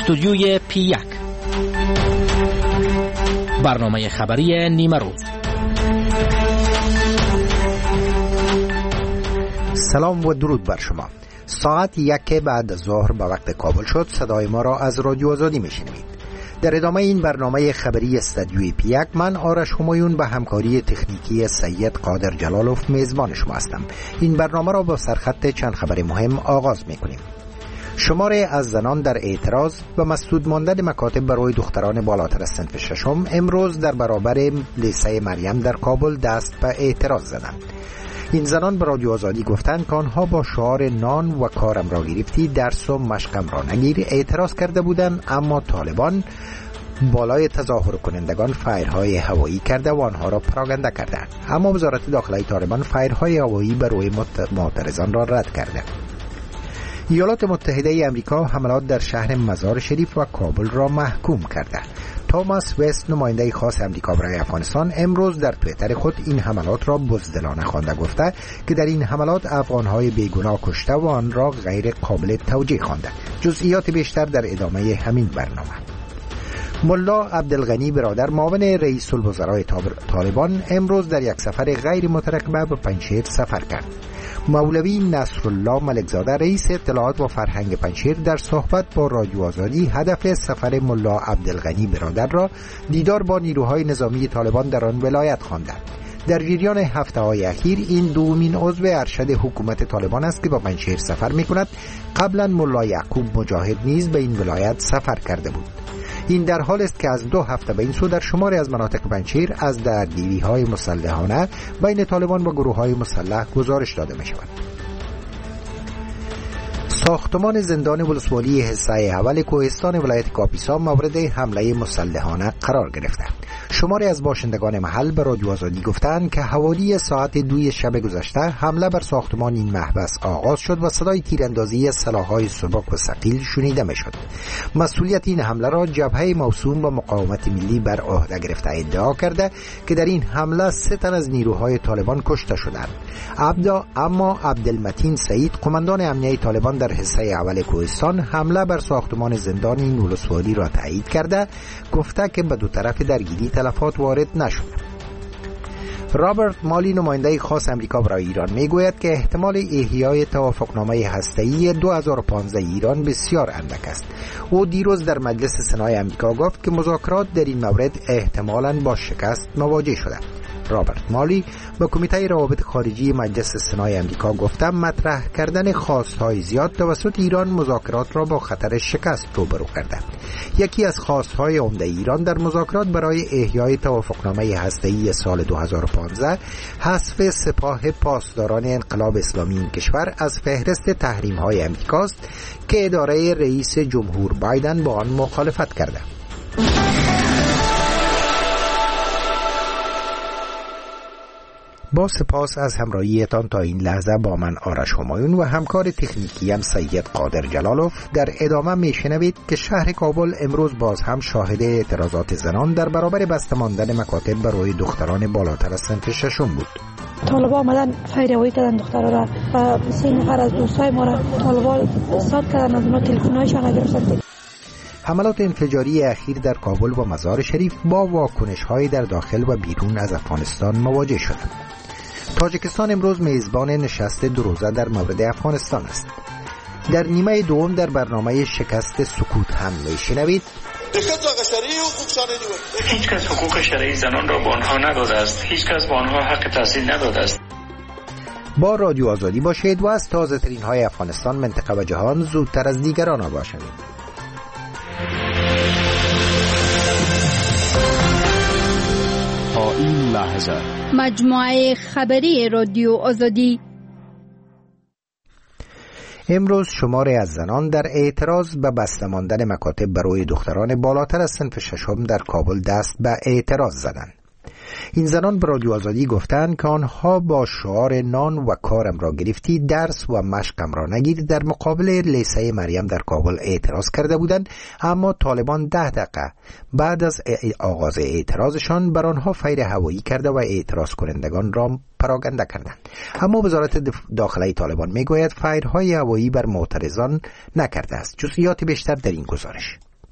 استودیوی P1 برنامه خبری نیمه روز. سلام و درود بر شما. ساعت 1 بعد از ظهر به وقت کابل شد. صدای ما را از رادیو آزادی میشنوید. در ادامه این برنامه خبری استودیوی P1 من آرش همایون به همکاری تکنیکی سید قادر جلالوف میزبان شما هستم. این برنامه را با سرخط چند خبر مهم آغاز میکنیم. شماره از زنان در اعتراض و مسدود ماندن مکاتب برای دختران بالاتر از صنف ششم امروز در برابر لیسه مریم در کابل دست به اعتراض زدند. این زنان به رادیو آزادی گفتند که آنها با شعار نان و کارم را گرفتی درس و مشقم را نگیر اعتراض کرده بودند، اما طالبان بالای تظاهر کنندگان فایرهای هوایی کرده و آنها را پراگنده کردند. اما وزارت داخلی طالبان فایرهای هوایی بر روی معترضان را رد کرده. ایالات متحده ای آمریکا حملات در شهر مزار شریف و کابل را محکوم کرده. توماس وست نماینده خاص آمریکا برای افغانستان امروز در توییتر خود این حملات را بزدلانه خوانده، گفته که در این حملات افغانهای بیگناه کشته و آن را غیر قابل توجیه خوانده. جزئیات بیشتر در ادامه همین برنامه. ملا عبدالغنی برادر معاون رئیس الوزراء طالبان امروز در یک سفر غیر مترقبه به پنجشیر سفر کرد. مولوی نصرالله ملکزاده رئیس اطلاعات و فرهنگ پنجشیر در صحبت با رادیو آزادی هدف سفر ملا عبدالغنی برادر را دیدار با نیروهای نظامی طالبان در آن ولایت خواند. در جریان هفته‌های اخیر این دومین عضو ارشد حکومت طالبان است که با پنجشیر سفر می‌کند. قبلا ملا یعقوب مجاهد نیز به این ولایت سفر کرده بود. این در حال است که از 2 هفته به این سو در شماری از مناطق پنجشیر از درگیری‌های مسلحانه بین طالبان و گروه‌های مسلح گزارش داده می‌شود. ساختمان زندان ولسوالی حصه اول کوهستان ولایت کاپیسا مورد حمله مسلحانه قرار گرفته. شماری از باشندگان محل به رادیو آزادی گفتند که حوالی ساعت 2 شب گذشته حمله بر ساختمان این محبس آغاز شد و صدای تیراندازی سلاح‌های سبک و ثقیل شنیده می‌شد. مسئولیت این حمله را جبهه موسوم به مقاومت ملی بر عهده گرفته ادعا کرده که در این حمله 3 تن از نیروهای طالبان کشته شدند. اما عبدالمتین سعید قماندان امنیه طالبان در حصه اول کوهستان حمله بر ساختمان زندان این ولسوالی را تایید کرده، گفته که به دو طرف درگیری تلفات وارد نشده. رابرت مالی نماینده خاص آمریکا برای ایران میگوید که احتمال احیای توافقنامه هسته‌ای 2015 ایران بسیار اندک است. او دیروز در مجلس سنای آمریکا گفت که مذاکرات در این مورد احتمالاً با شکست مواجه شده. رابرت مالی به کمیته روابط خارجی مجلس سنای آمریکا گفته مطرح کردن خواستهای زیاد توسط ایران مذاکرات را با خطر شکست روبرو کرده. یکی از خواستهای عمده ایران در مذاکرات برای احیای توافقنامه هسته‌ای سال 2015 حذف سپاه پاسداران انقلاب اسلامی این کشور از فهرست تحریم‌های آمریکاست که اداره رئیس جمهور بایدن با آن مخالفت کرده. با سپاس از همراهیتان تا این لحظه با من آرش همایون و همکار تکنیکیم سید قادر جلالوف. در ادامه میشنوید که شهر کابل امروز باز هم شاهد اعتراضات زنان در برابر بسته ماندن مکاتب برای دختران بالاتر از صنف ششم بود. طالبا آمدن فیروایی کردن دخترها را و 3 نفر از دوستای ما را طالبا ساد کردن، از اونا تلفن‌هایشان را گرفتن. حملات انفجاری اخیر در کابل و مزار شریف با واکنش‌های در داخل و بیرون از افغانستان مواجه شدند. تاجیکستان امروز میزبان نشست 2 روزه در مورد افغانستان است. در نیمه دوم در برنامه شکست سکوت هم میشنوید هیچ کس حقوق شرعی زنان را به آنها نداده است. هیچ کس به آنها حق تحصیل نداده است. با رادیو آزادی باشید و از تازه ترین های افغانستان، منطقه و جهان زودتر از دیگران آگاه شوید. تا این لحظه مجموعه خبری رادیو آزادی. امروز شماری از زنان در اعتراض به بسته ماندن مکاتب برای دختران بالاتر از صنف ششم در کابل دست به اعتراض زدند. این زنان به رادیو آزادی گفتند که آنها با شعار نان و کارم را گرفتی درس و مشقم را نگیر در مقابل لیسه مریم در کابل اعتراض کرده بودند، اما طالبان 10 دقیقه بعد از آغاز اعتراضشان بر آنها فیر هوایی کرده و اعتراض کنندگان را پراگنده کردند. اما وزارت داخلی طالبان میگوید فایرهای هوایی بر معترضان نکرده است. جزئیات بیشتر در این گزارش.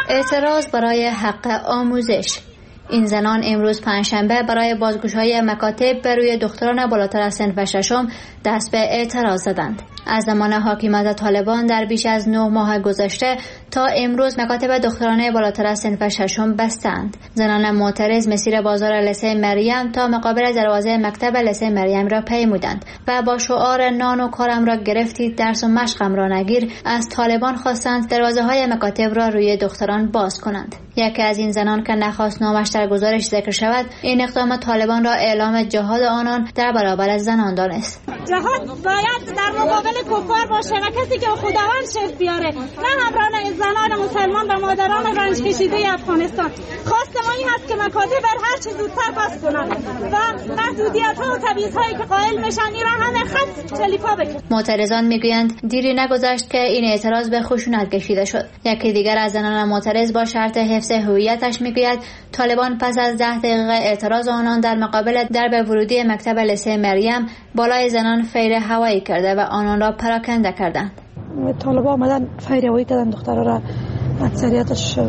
اعتراض برای حق آموزش. این زنان امروز پنجشنبه برای بازگشایی مکاتب بر روی دختران بالاتر از صنف ششم دست به اعتراض زدند. از زمان حاکمیت طالبان در بیش از 9 ماه گذشته تا امروز مکاتب دخترانه بالاتر از صنف ششم بستند. زنان معترض مسیر بازار لسه مریم تا مقابل دروازه مکتب لسه مریم را پیمودند و با شعار نان و کارم را گرفتید درس و مشقم را نگیر از طالبان خواستند دروازه های مکاتب را روی دختران باز کنند. یکی از این زنان که نخواست نامش در گزارش ذکر شود این اقدام طالبان را اعلام جهاد آنان در برابر زنان دانست. جهاد باید در مقابل کفار باشه و کسی که خداوند شرف بیاره، نه همراه زنان مسلمان و مادران رنج کشیده افغانستان. خواست ما این هست که مکاتب بر هر چه زودتر باز کنند و محدودیت ها و تبعیض‌هایی که قائل میشن این را همه خط جلیپا بکنند. معترضان میگویند دیری نگذشت که این اعتراض به خشونت کشیده شد. یکی دیگر از زنان معترض با شرط حفظ هویتش میگوید طالبان پس از 10 دقیقه اعتراض آنان در مقابل درب ورودی مکتب لسه مریم بالای زنان فیر هوایی کرده و آنان را پراکنده کردند. طالبان آمدن فیر هوایی کردن دخترها را، اکثریتش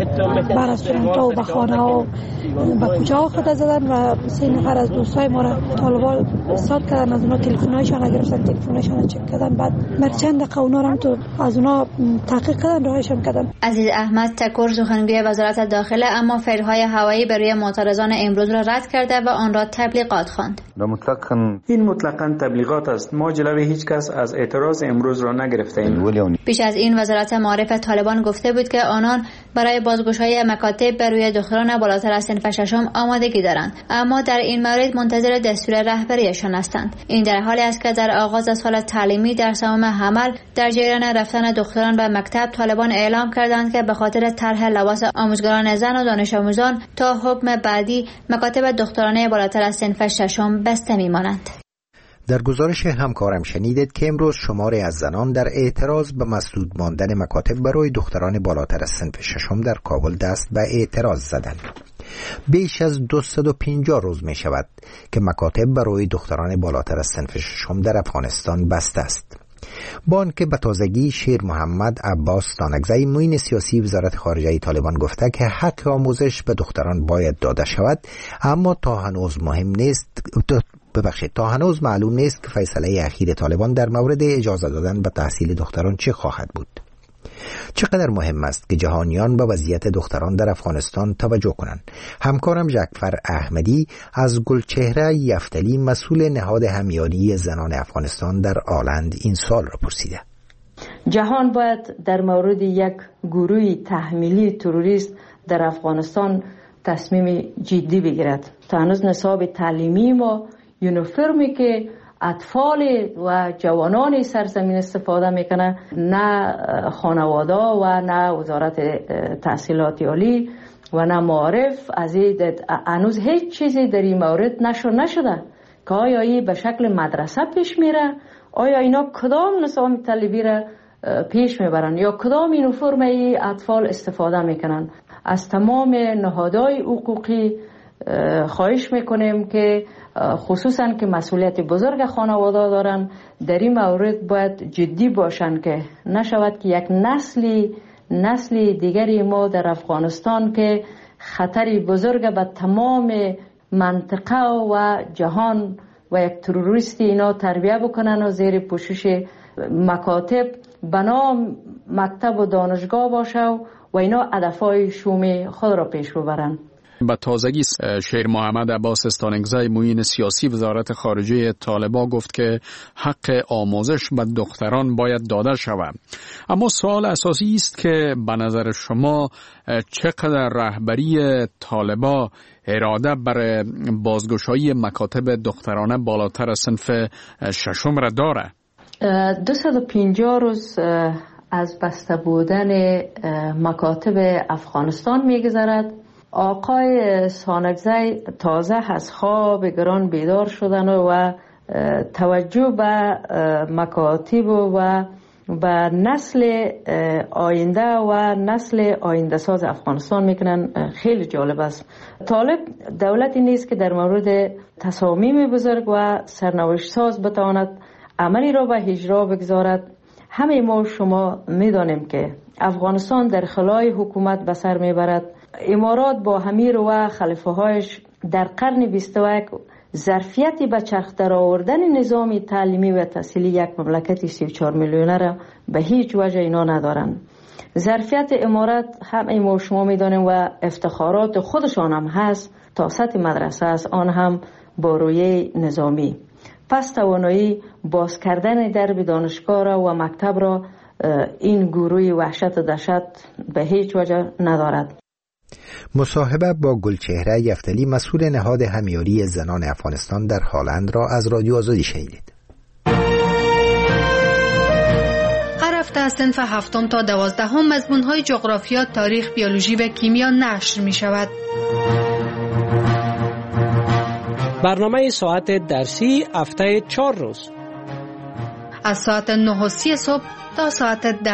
بر از تورنتو و به خانه ها به کوچه ها خود زدن و 3 نفر از دوستای ما را طالبان استاد کردن، از اونا تلفن‌هایشان گرفتن، تلفن‌هایشان چک کردن، بعد مرچند قونا را هم تو از اونا تحقیق کردن، راهشان کردن. عزیز احمد تکر سخنگوی وزارت داخله اما فیرهای هوایی برای معترضان امروز را رد کرده و آن را تبلیغات خواند. این مطلقاً تبلیغات است. ما جلوی هیچ کس از اعتراض امروز را نگرفتیم. پیش از این وزارت معارف طالبان گفته بود که آنان برای بازگشایی مکاتب بر روی دختران بالاتر از صنف ششم آمادگی دارند، اما در این مورد منتظر دستور رهبریشان هستند. این در حالی است که در آغاز سال تعلیمی در سوم حمل در جریان رفتن دختران به مکتب طالبان اعلام کردند که به خاطر طرح لباس آموزگاران زن و دانش آموزان تا حکم بعدی مکاتب دخترانه بالاتر از صنف ششم بسته میمانند. در گزارش همکارم شنیدید که امروز شماری از زنان در اعتراض به مسدود ماندن مکاتب برای دختران بالاتر از صنف ششم در کابل دست به اعتراض زدند. بیش از 250 روز می شود که مکاتب برای دختران بالاتر از صنف ششم در افغانستان بسته است. با آنکه به تازگی شیر محمد عباس تانکزی معین سیاسی وزارت خارجه طالبان گفته که حق آموزش به دختران باید داده شود، اما تا هنوز معلوم نیست که فیصله اخیر طالبان در مورد اجازه دادن به تحصیل دختران چه خواهد بود. چقدر مهم است که جهانیان به وضعیت دختران در افغانستان توجه کنند. همکارم جعفر احمدی از گلچهره یفتلی مسئول نهاد همیاری زنان افغانستان در آلند این سال را پرسیده. جهان باید در مورد یک گروه تحمیلی تروریست در افغانستان تصمیم جدی بگیرد. تا هنوز نصاب تعلیمی ما یونیفرمی که اطفال و جوانان سرزمین استفاده میکنه، نه خانواده و نه وزارت تحصیلات عالی و نه معارف از هنوز هیچ چیزی در این مورد نشده که آیا این به شکل مدرسه پیش میره، آیا اینا کدام نظام طالبی را پیش میبرن یا کدام یونیفرم ای اطفال استفاده میکنن. از تمام نهادهای حقوقی خواهش میکنیم که خصوصا که مسئولیت بزرگ خانواده دارن در این مورد باید جدی باشن که نشود که یک نسلی دیگری ما در افغانستان که خطری بزرگ به تمام منطقه و جهان و یک تروریستی اینا تربیه بکنن و زیر پوشش مکاتب بنام مکتب و دانشگاه باشه و اینا هدفهای شوم خود را پیش ببرن. به تازگی شیر محمد عباس تانکزی معین سیاسی وزارت خارجه طالبان گفت که حق آموزش به دختران باید داده شود. اما سوال اساسی است که به نظر شما چقدر رهبری طالبان اراده بر بازگشایی مکاتب دخترانه بالاتر از صنف ششم را داره؟ 250 روز از بسته بودن مکاتب افغانستان میگذرد. آقای تانکزی تازه از خواب گران بیدار شدن و توجه به مکاتب و به نسل آینده و نسل آینده ساز افغانستان میکنن. خیلی جالب است. طالب دولتی نیست که در مورد تصامیم بزرگ و سرنوشت ساز بتواند عملی را به اجرا بگذارد. همه ما شما میدانیم که افغانستان در خلای حکومت به سر میبرد. امارات با امیر و خلیفه هایش در قرن 21 ظرفیتی به چرخ در آوردن نظام تعلیمی و تحصیلی یک مملکت 34 میلیونه را به هیچ وجه اینا ندارند. ظرفیت امارات همه ما شما میدانیم و افتخارات خودشان هم هست، تا سطح مدرسه است، آن هم با رویه نظامی. پس توانایی باز کردن درب دانشگاه را و مکتب را این گروه وحشت و دهشت به هیچ وجه ندارد. مصاحبه با گلچهره یفتلی، مسئول نهاد همیاری زنان افغانستان در هالند را از رادیو آزادی شنیدید. هر هفته از صنف 7 تا 12 مضمون‌های جغرافیا، تاریخ، بیولوژی و کیمیا نشر می‌شود. برنامه ساعت درسی هفته 4 روز از ساعت 9:30 صبح تا ساعت 10.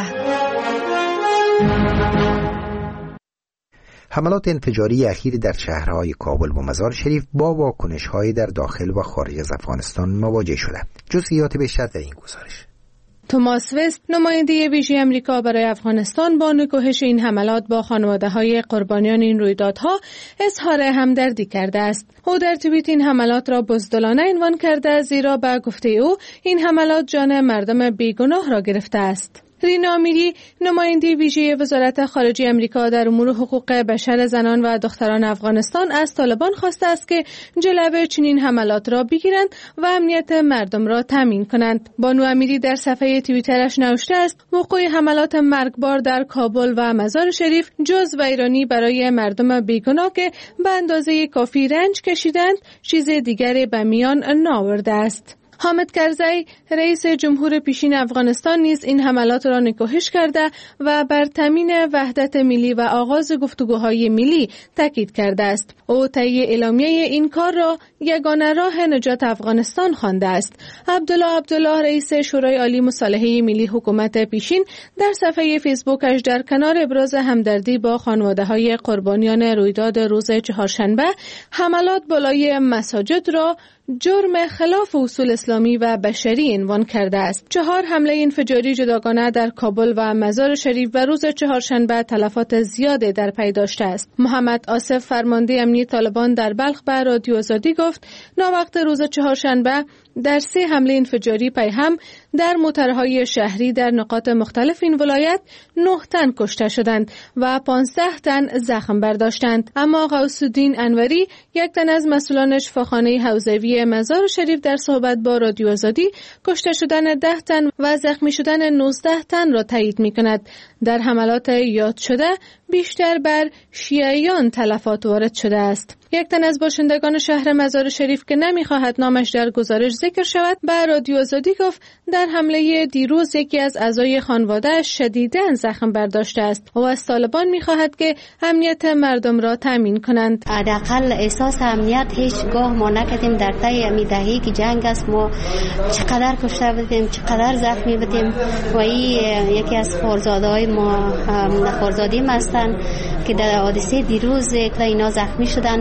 حملات انفجاری اخیر در شهرهای کابل و مزار شریف با واکنش‌های در داخل و خارج از افغانستان مواجه شده. جزئیات بیشتر در این گزارش. توماس وست، نماینده ویژه آمریکا برای افغانستان، با نکوهش این حملات با خانواده‌های قربانیان این رویدادها اظهار همدردی کرده است. او در توییت این حملات را بزدلانه عنوان کرده، زیرا به گفته او این حملات جان مردم بیگناه را گرفته است. رینا امیری، نماینده ویژه وزارت خارجه آمریکا در امور حقوق بشر زنان و دختران افغانستان، از طالبان خواسته است که جلوه چنین حملات را بگیرند و امنیت مردم را تامین کنند. بانو امیری در صفحه توییترش نوشته است: وقوع حملات مرگبار در کابل و مزار شریف جز ویرانی برای مردم بیگناه که به اندازه کافی رنج کشیدند، چیز دیگری به میان نآورده است. حامد کرزی، رئیس جمهور پیشین افغانستان، نیز این حملات را نکوهش کرده و بر تامین وحدت ملی و آغاز گفتگوهای ملی تاکید کرده است. او طی اعلامیه این کار را یگانه راه نجات افغانستان خوانده است. عبدالله، رئیس شورای عالی مصالحه ملی حکومت پیشین، در صفحه فیسبوکش در کنار ابراز همدردی با خانواده‌های قربانیان رویداد روز چهارشنبه، حملات بالای مساجد را جرم خلاف اصول اسلامی و بشری عنوان کرده است. 4 حمله انفجاری جداگانه در کابل و مزار شریف و روز چهارشنبه تلفات زیاده در پی داشته است. محمد آصف، فرمانده امنی طالبان در بلخ، به رادیو آزادی گفت ناوقت روز چهارشنبه در 3 حمله انفجاری پیهم در موترهای شهری در نقاط مختلف این ولایت 9 تن کشته شدند و 15 تن زخم برداشتند. اما غوثالدین انوری، یک تن از مسئولان شفاخانه حوزوی مزار شریف، در صحبت با رادیو آزادی کشته شدن 10 تن و زخمی شدن 19 تن را تایید می‌کند. در حملات یاد شده بیشتر بر شیعیان تلفات وارد شده است. یک تن از باشندگان شهر مزار شریف که نمی‌خواهد نامش در گزارش ذکر شود، به رادیو آزادی گفت در حمله دیروز یکی از اعضای خانواده شدیداً زخم برداشته است و از طالبان می‌خواهد که امنیت مردم را تامین کنند. حداقل احساس امنیت هیچگاه ما نکردیم. در طی این دهه‌ای که جنگ است ما چقدر کشته بودیم، چقدر زخمی بودیم و این یکی از خورزاده‌های ما خورزادیم هستند که در حادثه دیروز اینا زخمی شدن.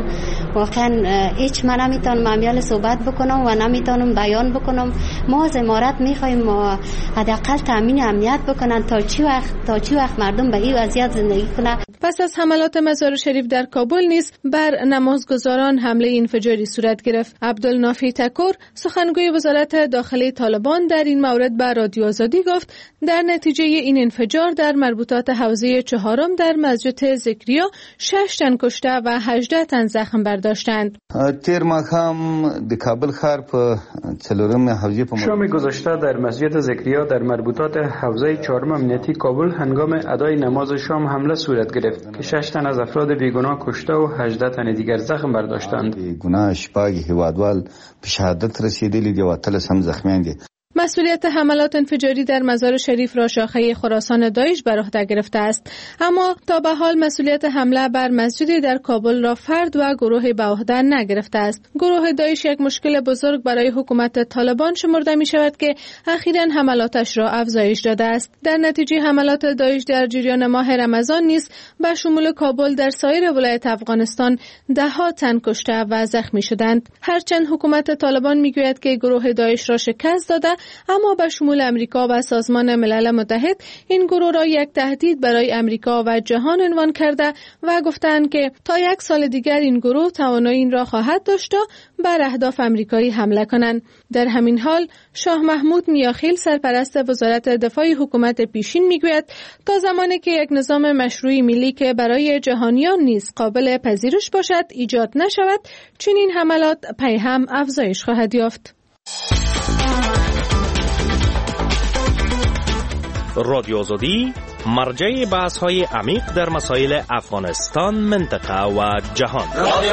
واقعا هیچ من نمیتونم امیال صحبت بکنم و نمیتونم بیان بکنم. ما از امارات میخوایم حداقل تامین امنیت بکنن تا چی وقت مردم به این وضعیت زندگی کنه. پس از حملات مزار شریف در کابل نیز بر نمازگزاران حمله انفجاری صورت گرفت. عبدالنافی تکور، سخنگوی وزارت داخلی طالبان، در این مورد به رادیو آزادی گفت در نتیجه این انفجار در مربوطات حوزه 4 در مسجد ذکریا 6 تن کشته و 18 تن زخم برداشتند. تیر ماښام د کابل ښار په څلورم حوزه په شام گذشته در مسجد ذکریا در مربوطات حوزه 4 امنیتی کابل هنگام ادای نماز شام حمله صورت گرفت که 6 تن از افراد بیگناه کشته و 18 تن دیگر زخم برداشتند. بیگناه شپږ هیوادوال په شهادت رسیدلی دي او تل هم زخمیان دي. مسئولیت حملات انفجاری در مزار شریف را شاخه خراسان داعش بر عهده گرفته است، اما تا به حال مسئولیت حمله بر مسجدی در کابل را فرد و گروه به عهده نگرفته است. گروه داعش یک مشکل بزرگ برای حکومت طالبان شمرده می شود که اخیراً حملاتش را افزایش داده است. در نتیجه حملات داعش در جریان ماه رمضان نیز به شمول کابل در سایر ولایت افغانستان 10 تن کشته و زخمی شدند. هرچند حکومت طالبان می گوید که گروه داعش را شکست داده، اما به شمول امریکا و سازمان ملل متحد این گروه را یک تهدید برای امریکا و جهان عنوان کرده و گفتند که تا 1 سال دیگر این گروه توانایی این را خواهد داشت تا بر اهداف امریکایی حمله کنند. در همین حال شاه محمود میاخیل سرپرست وزارت دفاع حکومت پیشین میگوید تا زمانی که یک نظام مشروعی ملی که برای جهانیان نیز قابل پذیرش باشد ایجاد نشود، چنین حملات پی هم افزایش خواهد یافت. رادیو آزادی مرجع بحث‌های عمیق در مسائل افغانستان، منطقه و جهان.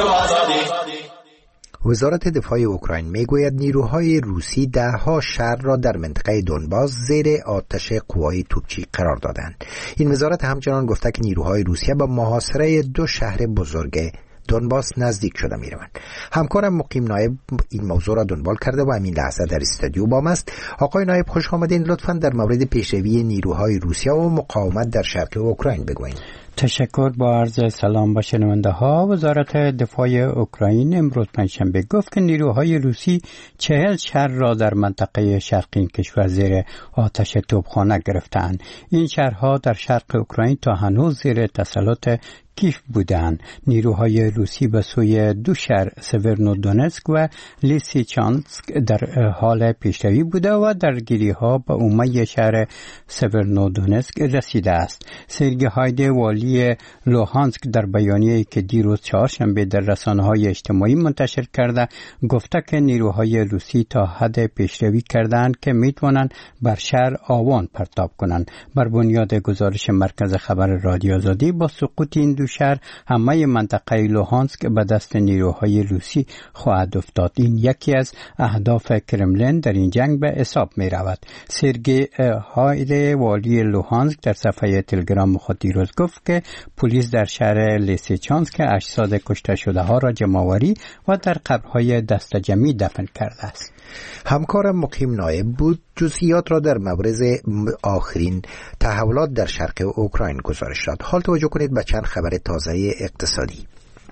وزارت دفاع اوکراین میگوید نیروهای روسی ده‌ها شهر را در منطقه دونباس زیر آتش قوای توپچی قرار دادند. این وزارت همچنان گفته که نیروهای روسیه با محاصره 2 شهر بزرگ دونباس نزدیک شده میروند. همکارم مقیم نایب این موضوع را دنبال کرده و همین لحظه در استودیو با ماست. آقای نایب خوش آمدین. لطفاً در مورد پیشروی نیروهای روسیه و مقاومت در شرق اوکراین بگویید. تشکر. با عرض سلام به شنونده ها. وزارت دفاع اوکراین امروز پنجشنبه گفت که نیروهای روسی 40 شهر را در منطقه شرقی کشور زیر آتش توپخانه گرفتند. این شهرها در شرق اوکراین تا هنوز زیر تسلط کیف بودند. نیروهای روسی به سوی 2 شهر سورنودونتسک و لیسیچانسک در حال پیشروی بوده و درگیری ها به عمومی شهر سورنودونتسک رسیده است. سرگی هایده والی لوهانسک در بیانیه‌ای که دیروز چهارشنبه در رسانه‌های اجتماعی منتشر کرده گفته که نیروهای روسی تا حد پیشروی کردند که میتوانند بر شهر آوان پرتاب کنند. بر بنیاد گزارش مرکز خبر رادیو آزادی با سقوط این 2 شهر همه منطقه لوهانسک به دست نیروهای روسی خواهد افتاد. این یکی از اهداف کرملین در این جنگ به حساب می رود. سرگی هایده والی لوهانسک در صفحه تلگرام خود دیروز گفت که پلیس در شهر لیسیچانسک اجساد کشته شده ها را جمع‌آوری و در قبرهای دست جمعی دفن کرده است. همکارم مقیم نایب بود. جزئیات را در مورد آخرین تحولات در شرق اوکراین گزارش داد. حال توجه کنید به چند خبر تازه اقتصادی.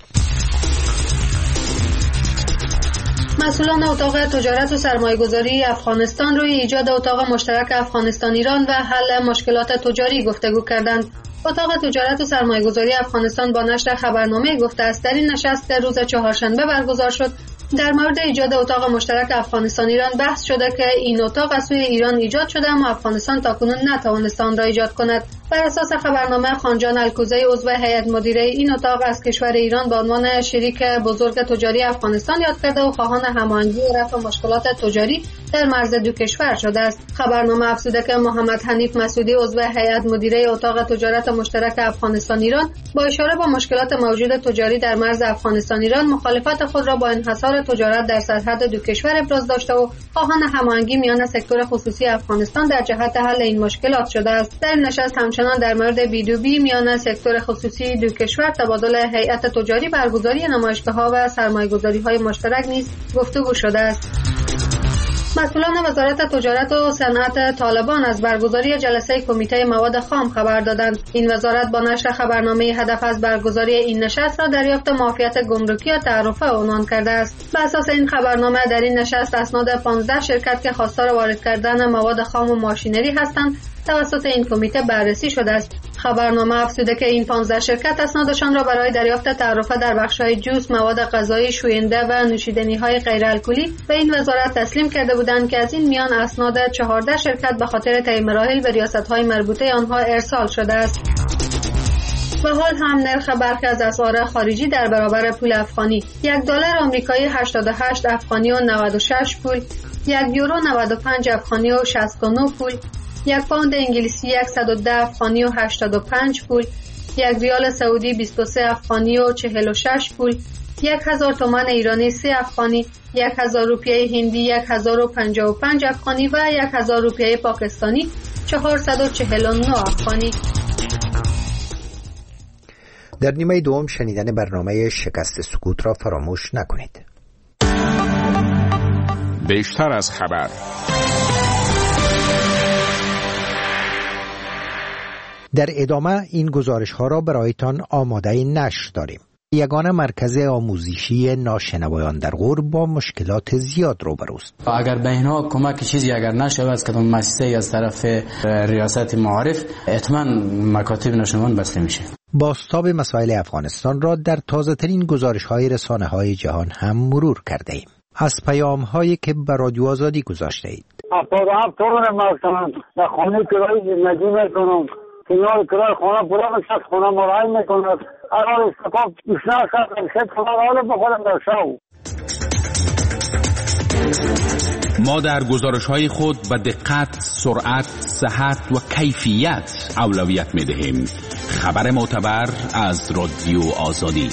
مسئولان اتاق تجارت و سرمایه‌گذاری افغانستان روی ایجاد اتاق مشترک افغانستان ایران و حل مشکلات تجاری گفتگو کردند. اتاق تجارت و سرمایه‌گذاری افغانستان با نشر خبرنامه گفته است در این نشست که روز چهارشنبه برگزار شد در مورد ایجاد اتاق مشترک افغانستان ایران بحث شده که این اتاق از سوی ایران ایجاد شده اما افغانستان تاکنون نتوانسته آن را ایجاد کند. بر اساس خبرنامه خانجان الکوزی عضو هیئت مدیره این اتاق از کشور ایران به عنوان شریک بزرگ تجاری افغانستان یاد کرده و خواهان هماهنگی و رفع مشکلات تجاری در مرز 2 کشور شده است. خبرنامه افزوده که محمد حنیف مسعودی عضو هیئت مدیره اتاق تجارت مشترک افغانستان ایران با اشاره به مشکلات موجود تجاری در مرز افغانستان ایران مخالفت خود را با انحصار تجارت در سرحد 2 کشور ابراز داشته و خواهان هماهنگی میان سکتور خصوصی افغانستان در جهت حل این مشکلات شده است. در نشست همچنان در مورد B2B میان سکتور خصوصی 2 کشور، تبادل هیئت تجاری، برگزاری نمایشگاه‌ها و سرمایه‌گذاری‌های مشترک نیز گفتگو شده است. مسئولان وزارت تجارت و صنعت طالبان از برگزاری جلسه کمیته مواد خام خبر دادند. این وزارت با نشر خبرنامه هدف از برگزاری این نشست را دریافت معافیت گمرکی و تعرفه عنوان کرده است. بر اساس این خبرنامه در این نشست اسناد 15 شرکت که خواستار وارد کردن مواد خام و ماشینری هستند توسط این کمیته بررسی شده است. خبرنامه افزوده که این 15 شرکت اسنادشان را برای دریافت تعرفه در بخش‌های جوس، مواد غذایی، شوینده و نوشیدنی‌های غیر الکلی به این وزارت تسلیم کرده بودند که از این میان اسناد 14 شرکت به خاطر طی مراحل به ریاست‌های مربوطه آنها ارسال شده است. و حال هم نرخ برخی از اسعار خارجی در برابر پول افغانی: $1 آمریکایی 88 افغانی و 96 پول، €1 95 افغانی و 69 پول، 1 پوند انگلیسی 110 افغانی و 85 پول، 1 ریال سعودی 23 افغانی و 46 پول، 1000 تومان ایرانی 3 افغانی، 1000 روپیه هندی 1055 افغانی و 1000 روپیه پاکستانی 449 افغانی. در نیمه دوم شنیدن برنامه شکست سکوت را فراموش نکنید. بیشتر از خبر. در ادامه این گزارش ها را برایتان آماده نشر داریم. یگانه مرکز آموزشی ناشنوایان در غور با مشکلات زیاد روبروست. اگر به اینها کمک چیزی اگر نشود از کدام مؤسسه از طرف ریاست معارف، حتما مکاتب ناشنوایان بسته میشه. بازتاب مسائل افغانستان را در تازه‌ترین گزارش‌های رسانه‌های جهان هم مرور کرده ایم. از پیام‌هایی که به رادیو آزادی گذاشته اید. افراد طور ماستند در خانه کرای زندگی میکنم. کنار کرای خانه پورا بسید خانه مرائی میکند. اگر استفاق اشنا شد شد خانه حالا بخورم در شو. ما در گزارش‌های خود به دقت، سرعت، صحت و کیفیت اولویت می‌دهیم. خبر معتبر از رادیو آزادی.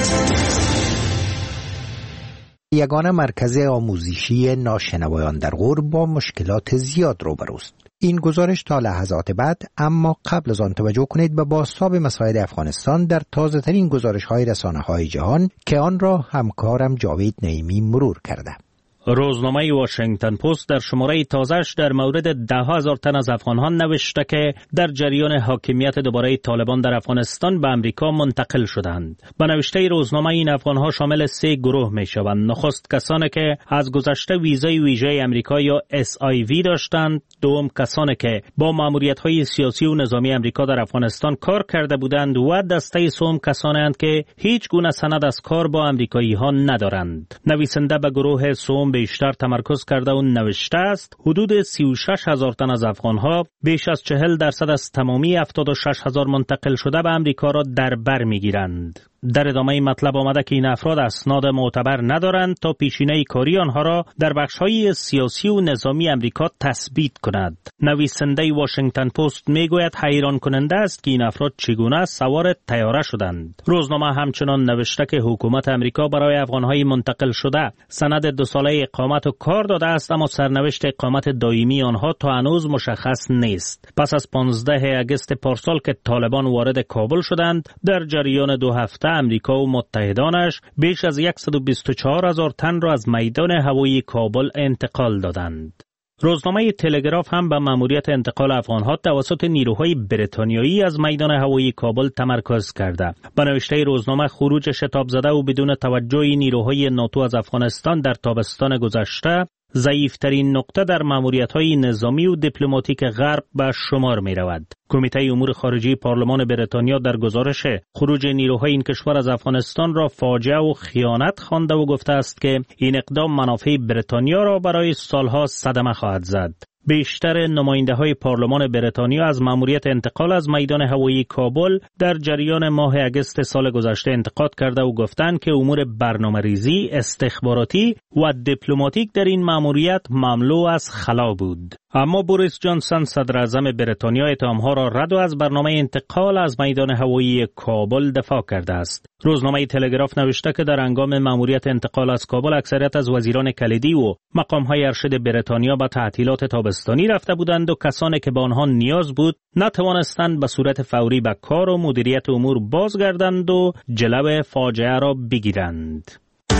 یگانه مرکز آموزشی ناشنوایان در غور با مشکلات زیاد روبروست. این گزارش تا لحظات بعد، اما قبل از آن توجه کنید به بازتاب مسائل افغانستان در تازه‌ترین گزارش‌های رسانه‌های جهان که آن را همکارم جاوید نعیمی مرور کرده. روزنامه واشنگتن پست در شماره تازه‌اش در مورد 10,000 تن از افغان‌ها نوشته که در جریان حاکمیت دوباره طالبان در افغانستان به امریکا منتقل شدند. به نوشته روزنامه این افغان‌ها شامل 3 گروه می‌شوند. نخست کسانی که از گذشته ویزای ویژه امریکا یا SIV داشتند، دوم کسانی که با ماموریت‌های سیاسی و نظامی امریکا در افغانستان کار کرده بودند و دسته سوم کسانی اند که هیچ گونه سند از کار با امریکایی‌ها ندارند. نویسنده به گروه سوم بیشتر تمرکز کرده و نوشته است حدود 36,000 تن از افغانها، بیش از 40% از تمامی 76,000 منتقل شده به امریکا را در بر میگیرند. در ادامه مطلب آمده که این افراد اسناد معتبر ندارند تا پیشینه کاری آنها را در بخش‌های سیاسی و نظامی امریکا تثبیت کند. نویسنده واشنگتن پست میگوید حیران کننده است که این افراد چگونه سوار طیاره شدند. روزنامه همچنان نوشته که حکومت امریکا برای افغان‌های منتقل شده سند 2 ساله اقامت و کار داده است، اما سرنوشت اقامت دائمی آنها تا هنوز مشخص نیست. پس از 15 اگست پارسال که طالبان وارد کابل شدند، در جریان 2 هفته امریکا و متحدانش بیش از 124,000 تن را از میدان هوایی کابل انتقال دادند. روزنامه تلگراف هم به ماموریت انتقال افغانها توسط نیروهای بریتانیایی از میدان هوایی کابل تمرکز کرده. به نوشته روزنامه خروج شتاب زده و بدون توجه نیروهای ناتو از افغانستان در تابستان گذشته ضعیفترین نقطه در ماموریت‌های نظامی و دیپلماتیک غرب به شمار می‌رود. کمیته امور خارجه پارلمان بریتانیا در گزارش خروج نیروهای این کشور از افغانستان را فاجعه و خیانت خوانده و گفته است که این اقدام منافع بریتانیا را برای سالها صدمه خواهد زد. بیشتر نماینده‌های پارلمان بریتانیا از ماموریت انتقال از میدان هوایی کابل در جریان ماه اگست سال گذشته انتقاد کرده و گفتند که امور برنامه‌ریزی، استخباراتی و دیپلماتیک در این ماموریت مملو از خلا بود. اما بوریس جانسون صدر اعظم بریتانیا اتهام‌ها را رد و از برنامه انتقال از میدان هوایی کابل دفاع کرده است. روزنامه تلگراف نوشته که در هنگام ماموریت انتقال از کابل اکثریت از وزیران کلیدی و مقام‌های ارشد بریتانیا به تعطیلات تابستانی رفته بودند و کسانی که به آنها نیاز بود نتوانستند به صورت فوری به کار و مدیریت امور بازگردند و جلو فاجعه را بگیرند.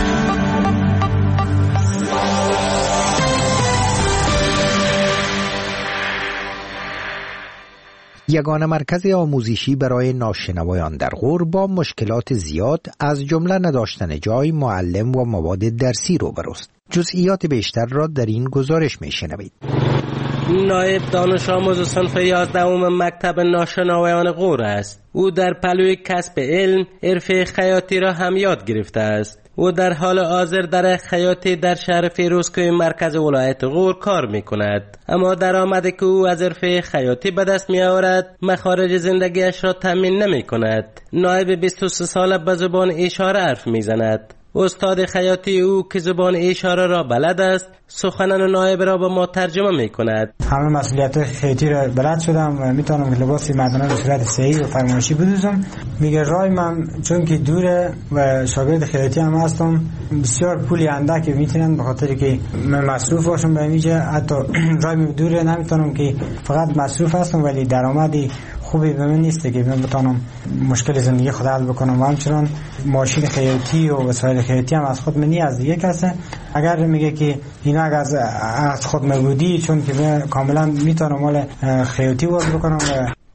یگانه مرکز آموزشی برای ناشنوایان در غور با مشکلات زیاد از جمله نداشتن جای، معلم و مواد درسی روبروست. جزئیات بیشتر را در این گزارش میشنوید. نایب دانش آموز صنف 11 مکتب ناشنوایان غور است. او در پلوی کسب علم، حرفه خیاطی را هم یاد گرفته است. او در حال حاضر در خیاطی در شهر فیروزکوه مرکز ولایت غور کار می کند. اما درآمدی که او از حرفه خیاطی به دست می آورد مخارج زندگیش را تامین نمی کند. نایب 23 ساله به زبان اشاره حرف می زند. استاد خیاطی او که زبان اشاره را بلد است سخنان نایب را به ما ترجمه می کند. همه مسئولیت خیاطی را بلد شدم و میتونم که لباس مردانه به صورت صحیح و فرمایشی بدوزم. میگه رای من چون که دوره و شاگرد خیاطی هم هستم بسیار پولی اندک میتونن به خاطر که من مصروف باشم به اینجا، حتی رای من دوره نمیتونم که فقط مصروف هستم ولی درآمدی خوبی به من نیست که من بتونم مشکل زندگی خود حل بکنم. و همچنان ماشین خیاطی و وسایل خیاطی هم از خود منی از دیگه کسه. اگر میگه که اینا از خود مبودی چون که من کاملا میتونم مال خیاطی وارد بکنم و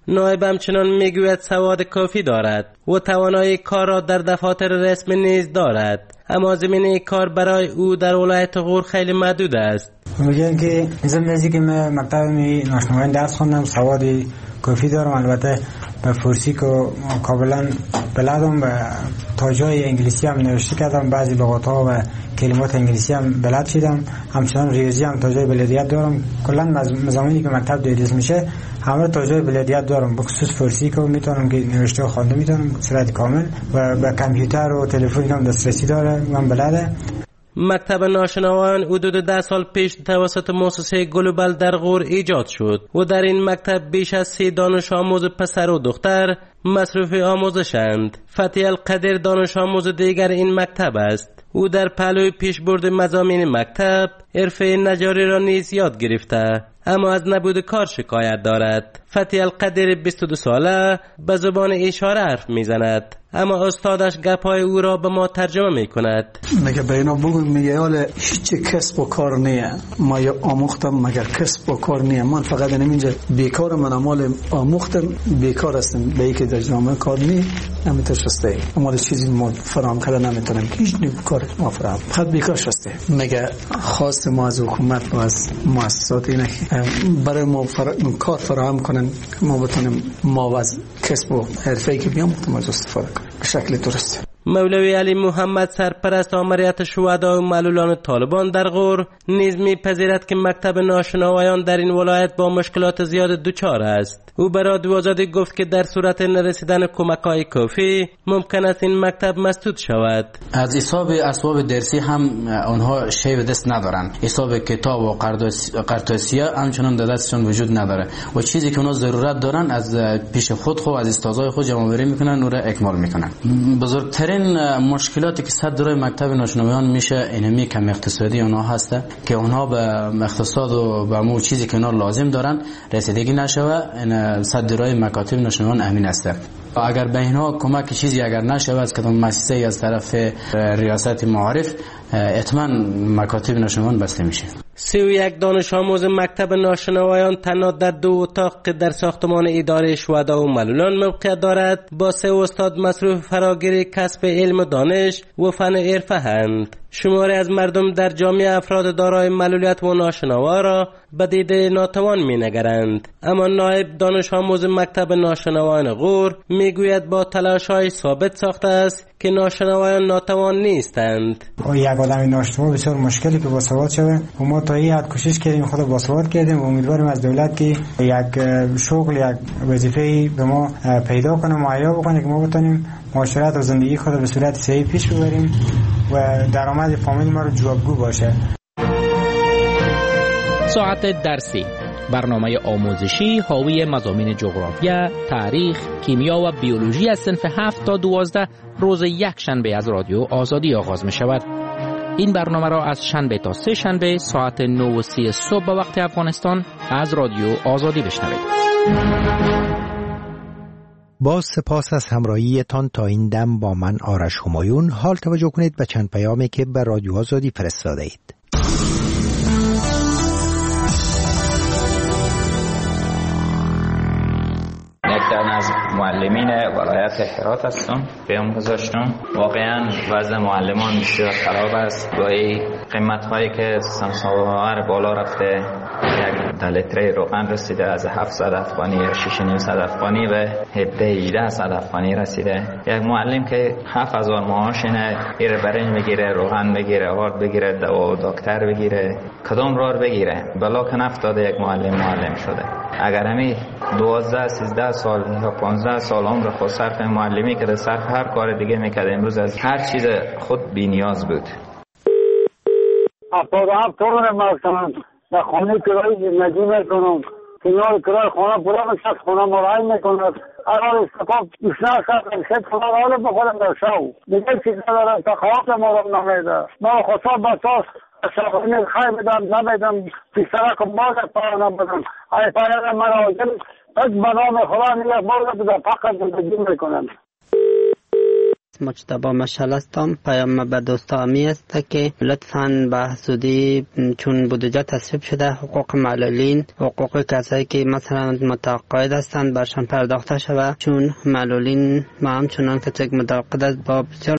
نایب همچنان میگوید سواد کافی دارد و توانایی کار را در دفاتر رسمی نیز دارد، اما زمینه کار برای او در ولایت غور خیلی محدود است. میگن که زمینه‌ای که من مکتب ناشناوایان درس خوندم، سواد کافی دارم، البته به فارسی که کاملا بلدم و تا جای انگلیسی هم نوشته کردم، بعضی لغات‌ها و کلمات انگلیسی هم بلد شدم، همچنان ریاضی هم تا جای بلدیت دارم. کلا مضامینی که مکتب تدریس میشه همه تا جای بلدیت دارم، به خصوص فارسی که میتونم که نوشته و خوانده میتونم صورت کامل، و به کامپیوتر و تلفن هم دسترسی داره، من بلده. مکتب ناشناوایان حدود 10 سال پیش توسط مؤسسه گلوبال در غور ایجاد شد و در این مکتب بیش از 30 دانش آموز پسر و دختر مصروف آموزشند. فتحی القدر دانش آموز دیگر این مکتب است. او در پهلوی پیشبرد مضامین مکتب حرفه نجاری را نیز یاد گرفته، اما از نبود کار شکایت دارد. فتحی القدر 22 ساله به زبان اشاره حرف میزند، اما استادش گپای او را به ما ترجمه میکند. مگه به اینا بگویم میگه حالا هیچ کسب و کار نیه، ما یا آموختم مگر کسب و کار نیه، من فقط اینجا بیکار، من مال آموختم بیکار هستم، به اینکه در جامعه کار نی نمیتونسته، اما چیزی ما فراهم کردن نمیتونیم، هیچ کار ما فراهم فقط بیکار شسته. مگه خواست ما از حکومت و از مؤسسات اینه که برای ما کار فراهم کنن، ما بتونیم ما از کسب و حرفه‌ای که بیاموختیم از استفاده کنیم به شکل درست. مولوی علی محمد سرپرست آمریت شهدا و معلولان طالبان در غور نیز می‌پذیرد که مکتب ناشناوایان در این ولایت با مشکلات زیاد دچار است. او به رادیو آزادی گفت که در صورت نرسیدن کمک‌های کافی ممکن است این مکتب مسدود شود. از حساب اسباب درسی هم آنها شی به دست ندارن، حساب کتاب و قرطاسیه همچنان در دستشون وجود نداره و چیزی که اونا ضرورت دارن از پیش خود از استادای خود جمع‌آوری میکنن و را اکمال میکنن. بزرگترین مشکلاتی که صد درای مکتب ناشناوایان میشه اینمی کم اقتصادی اونها هسته که اونها به اقتصاد و به مو چیزی که اونها لازم دارن رسیدگی نشوه. این صد درای مکاتب ناشناوایان همین هسته. اگر به اینها کمک چیزی اگر نشود از کدام مؤسسه از طرف ریاست معارف، حتما مکاتب ناشناوایان بسته میشه. 31 دانش آموز مکتب ناشناوایان تنها در 2 اتاق که در ساختمان اداره شهدا و معلولان موقعیت دارد با 3 استاد مصروف فراگیری کسب علم و دانش و فن حرفه اند. شماری از مردم در جامعه افراد دارای معلولیت و ناشنوا را به دیده ناتوان می‌نگرند، اما نایب دانش آموز مکتب ناشنوایان غور میگوید با تلاش‌های ثابت ساخته است که ناشنوایان ناتوان نیستند. یک آدم ناشنوا بسیار مشکلی که باسواد شوه و ما تا این حد کوشش کردیم خود باسواد کردیم و امیدواریم از دولت که یک شغل یک وظیفه‌ای به ما پیدا کنه، مهیا بکنه که ما بتونیم معاشرت و زندگی خود به صورت صحیح پیش ببریم و درآمد فامیل ما رو جوابگو باشه. ساعت درسی، برنامه آموزشی حاوی مضامین جغرافیا، تاریخ، کیمیا و بیولوژی از صنف 7 تا 12 روز یک شنبه از رادیو آزادی آغاز می شود. این برنامه را از شنبه تا 3 شنبه ساعت 9:30 صبح به وقت افغانستان از رادیو آزادی بشنوید. با سپاس از همراهیتان تا این دم با من آرش همایون. حال توجه کنید به چند پیامی که به رادیو آزادی فرستاده اید. از معلمین ولایت هرات هستم. پیام گذاشتم واقعا وضع معلمان بسیار خراب است. با این قیمت هایی که سمساوار بالا رفته، یک لیتر روغن رسیده از 700 افغانی یا 6,500 افغانی به 17,000 افغانی رسیده. یک معلم که 7,000 معاش اینه، ایره برنج بگیره، روغن بگیره، آرد بگیره، دوا دکتر بگیره، کدام راه بگیره؟ بلا که نفتاده یک معلم شده. اگر همی 12 13 سال یا 15 سال عمر خود صرف معلمی که صرف هر کار دیگه میکرد، امروز از هر چیز خود بی نیاز بود. 77 تومن مثلا در خانه کرایه زندگی میکنم، کنار کرایه خانه پورا میشه، خانه مراعی میکند. اگر استفاده اشنا شد خانه حالا بخورم در شو دیگه چیز ندارم، تا خواب مورم نمیده. ما خصوصا بساس شاقینی خیلی بدم نمیدم، پیشتره که باز پایه نبودم. ای پایه مرا آجل از بنام خدا نیه باز بده پاکت زندگی میکنم. مجتبی مشعل هستم. پیام به دوستامی است که لطفاً به زودی چون بودجه تصویب شده حقوق معلولین، حقوق کسایی که مثلا متقاعد هستند برشان پرداخته شود، چون معلولین ما همچنان که متقاعد با بسیار